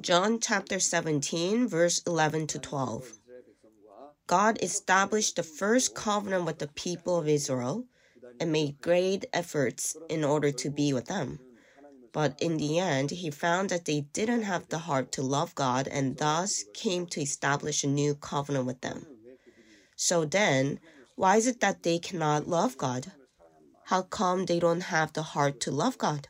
John chapter 17, verse 11 to 12. God established the first covenant with the people of Israel and made great efforts in order to be with them. But in the end, he found that they didn't have the heart to love God and thus came to establish a new covenant with them. So then, why is it that they cannot love God? How come they don't have the heart to love God?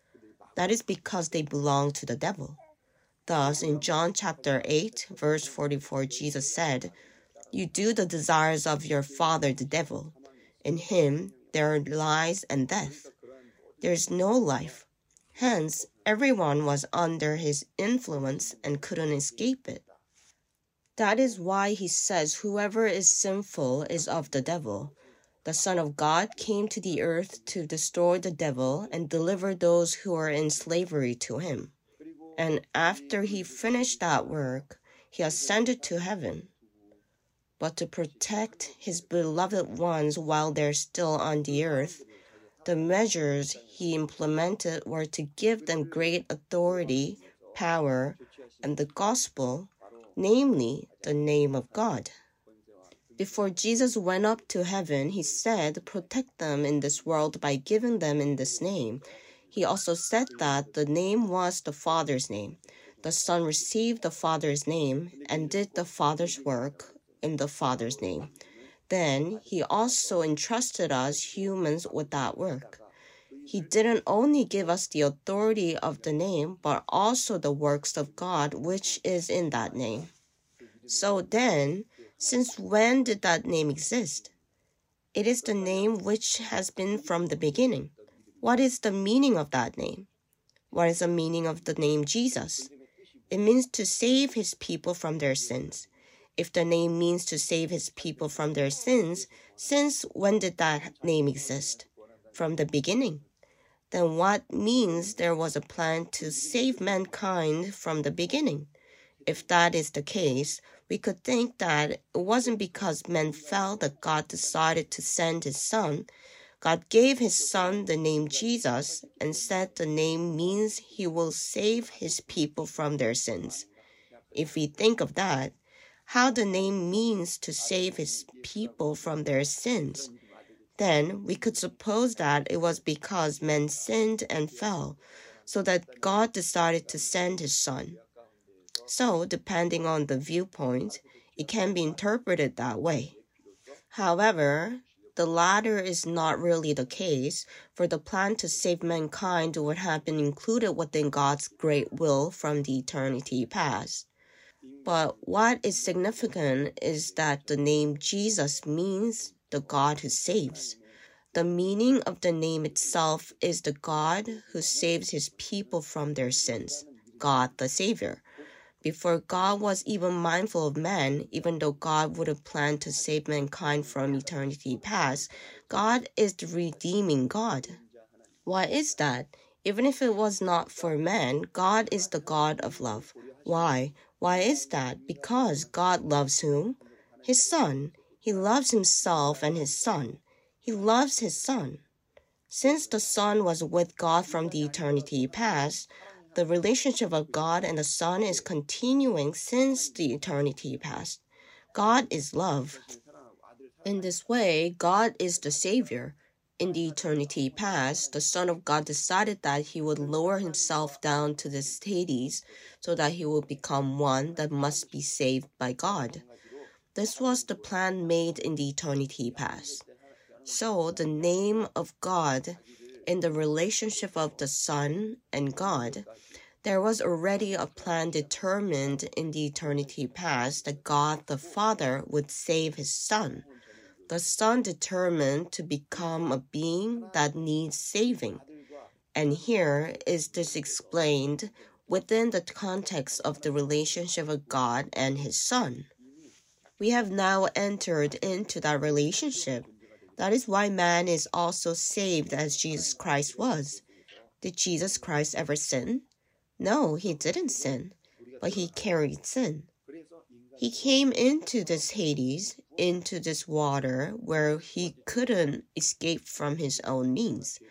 That is because they belong to the devil. Thus, in John chapter 8, verse 44, Jesus said, "You do the desires of your father the devil. In him there are lies and death. There is no life. Hence, everyone was under his influence and couldn't escape it." That is why he says whoever is sinful is of the devil. The Son of God came to the earth to destroy the devil and deliver those who are in slavery to him. And after he finished that work, he ascended to heaven. But to protect his beloved ones while they're still on the earth, the measures he implemented were to give them great authority, power, and the gospel, namely the name of God. Before Jesus went up to heaven, he said, "Protect them in this world by giving them in this name." He also said that the name was the Father's name. The Son received the Father's name and did the Father's work in the Father's name. Then he also entrusted us humans with that work. He didn't only give us the authority of the name, but also the works of God which is in that name. So then, since when did that name exist? It is the name which has been from the beginning. What is the meaning of that name? What is the meaning of the name Jesus? It means to save his people from their sins. If the name means to save his people from their sins, since when did that name exist? From the beginning. Then what means there was a plan to save mankind from the beginning? If that is the case, we could think that it wasn't because men fell that God decided to send his Son. God gave his Son the name Jesus and said the name means he will save his people from their sins. If we think of that, how the name means to save his people from their sins, then we could suppose that it was because men sinned and fell, so that God decided to send his Son. So, depending on the viewpoint, it can be interpreted that way. However, the latter is not really the case, for the plan to save mankind would have been included within God's great will from the eternity past. But what is significant is that the name Jesus means the God who saves. The meaning of the name itself is the God who saves his people from their sins, God the Savior. Before God was even mindful of man, even though God would have planned to save mankind from eternity past, God is the redeeming God. Why is that? Even if it was not for man, God is the God of love. Why? Why is that? Because God loves whom? His Son. He loves himself and his Son. He loves his Son. Since the Son was with God from the eternity past, the relationship of God and the Son is continuing since the eternity past. God is love. In this way, God is the Savior. In the eternity past, the Son of God decided that he would lower himself down to the Hades so that he would become one that must be saved by God. This was the plan made in the eternity past. So, the name of God in the relationship of the Son and God, there was already a plan determined in the eternity past that God the Father would save his Son. The Son determined to become a being that needs saving. And here is this explained within the context of the relationship of God and his Son. We have now entered into that relationship. That is why man is also saved as Jesus Christ was. Did Jesus Christ ever sin? No, he didn't sin, but he carried sin. He came into this Hades, into this water where he couldn't escape from his own means.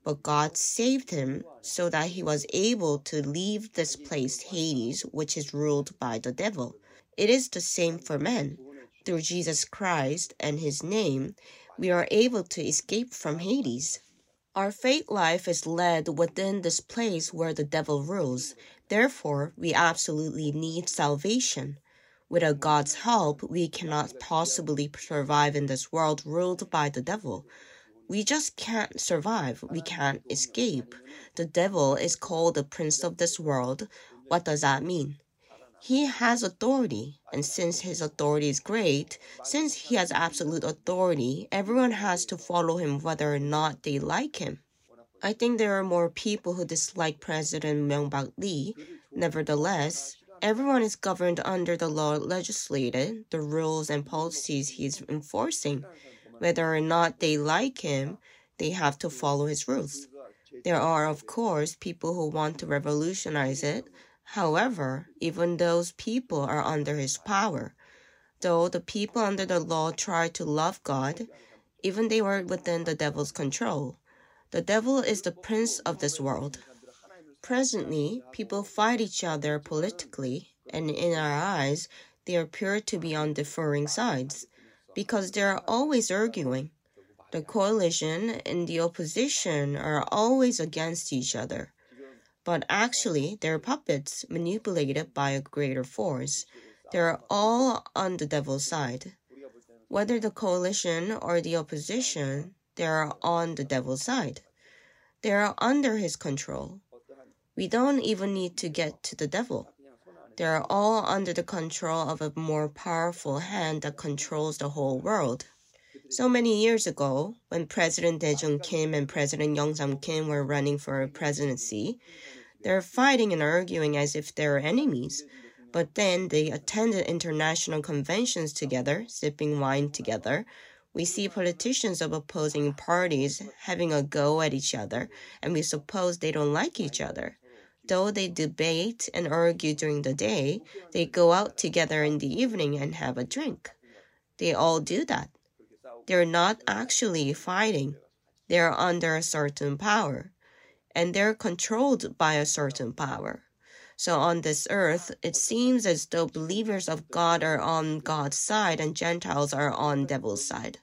but God saved him so that he was able to leave this place, Hades, which is ruled by the devil. It is the same for men. Through Jesus Christ and his name, we are able to escape from Hades. Our faith life is led within this place where the devil rules. Therefore, we absolutely need salvation. Without God's help, we cannot possibly survive in this world ruled by the devil. We just can't survive. We can't escape. The devil is called the prince of this world. What does that mean? He has authority, and since his authority is great, since he has absolute authority, everyone has to follow him whether or not they like him. I think there are more people who dislike President Myung-Bak Lee. Nevertheless, everyone is governed under the law legislated, the rules and policies he's enforcing. Whether or not they like him, they have to follow his rules. There are, of course, people who want to revolutionize it. However, even those people are under his power. Though the people under the law try to love God, even they were within the devil's control. The devil is the prince of this world. Presently, people fight each other politically, and in our eyes, they appear to be on differing sides, because they are always arguing. The coalition and the opposition are always against each other. But actually, they're puppets manipulated by a greater force. They're all on the devil's side. Whether the coalition or the opposition, they're on the devil's side. They're under his control. We don't even need to get to the devil. They're all under the control of a more powerful hand that controls the whole world. So many years ago, when President Dae Jung Kim and President Young Sam Kim were running for a presidency, they're fighting and arguing as if they're enemies. But then they attended international conventions together, sipping wine together. We see politicians of opposing parties having a go at each other, and we suppose they don't like each other. Though they debate and argue during the day, they go out together in the evening and have a drink. They all do that. They're not actually fighting. They're under a certain power, and they're controlled by a certain power. So on this earth, it seems as though believers of God are on God's side and Gentiles are on devil's side.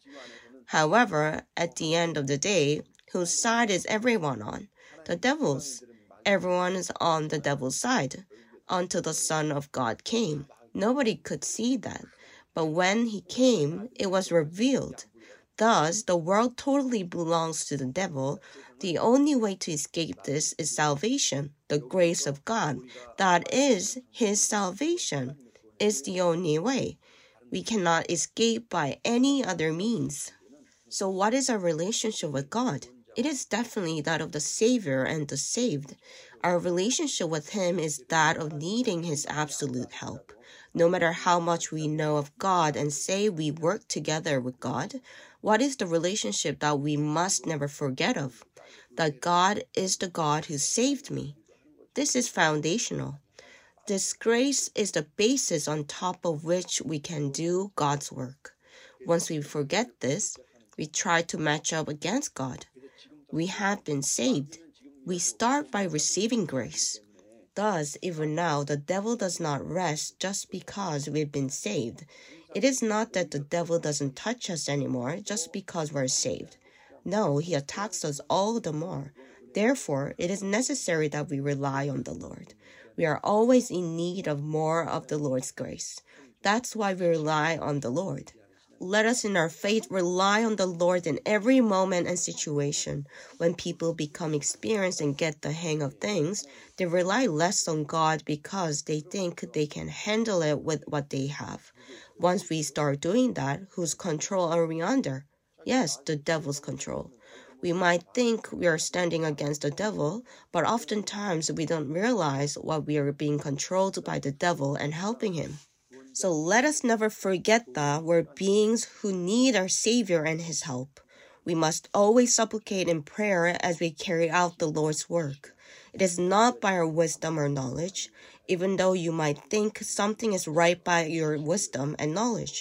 However, at the end of the day, whose side is everyone on? The devil's. Everyone is on the devil's side until the Son of God came. Nobody could see that. But when he came, it was revealed. Thus, the world totally belongs to the devil. The only way to escape this is salvation, the grace of God. That is his salvation. Is the only way. We cannot escape by any other means. So what is our relationship with God? It is definitely that of the Savior and the saved. Our relationship with him is that of needing his absolute help. No matter how much we know of God and say we work together with God, what is the relationship that we must never forget of? That God is the God who saved me. This is foundational. This grace is the basis on top of which we can do God's work. Once we forget this, we try to match up against God. We have been saved. We start by receiving grace. Thus, even now, the devil does not rest just because we've been saved. It is not that the devil doesn't touch us anymore just because we're saved. No, he attacks us all the more. Therefore, it is necessary that we rely on the Lord. We are always in need of more of the Lord's grace. That's why we rely on the Lord. Let us in our faith rely on the Lord in every moment and situation. When people become experienced and get the hang of things, they rely less on God because they think they can handle it with what they have. Once we start doing that, whose control are we under? Yes, the devil's control. We might think we are standing against the devil, but oftentimes we don't realize what we are being controlled by the devil and helping him. So let us never forget that we're beings who need our Savior and his help. We must always supplicate in prayer as we carry out the Lord's work. It is not by our wisdom or knowledge, even though you might think something is right by your wisdom and knowledge.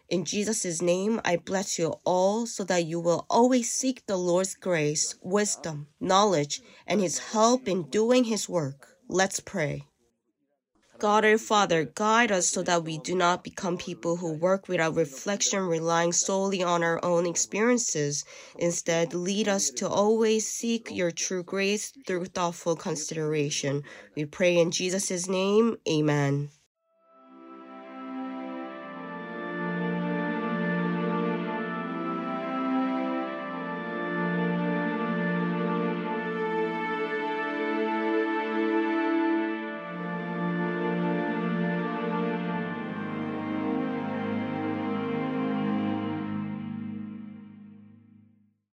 In Jesus' name, I bless you all so that you will always seek the Lord's grace, wisdom, knowledge, and His help in doing His work. Let's pray. God our Father, guide us so that we do not become people who work without reflection, relying solely on our own experiences. Instead, lead us to always seek your true grace through thoughtful consideration. We pray in Jesus' name, amen.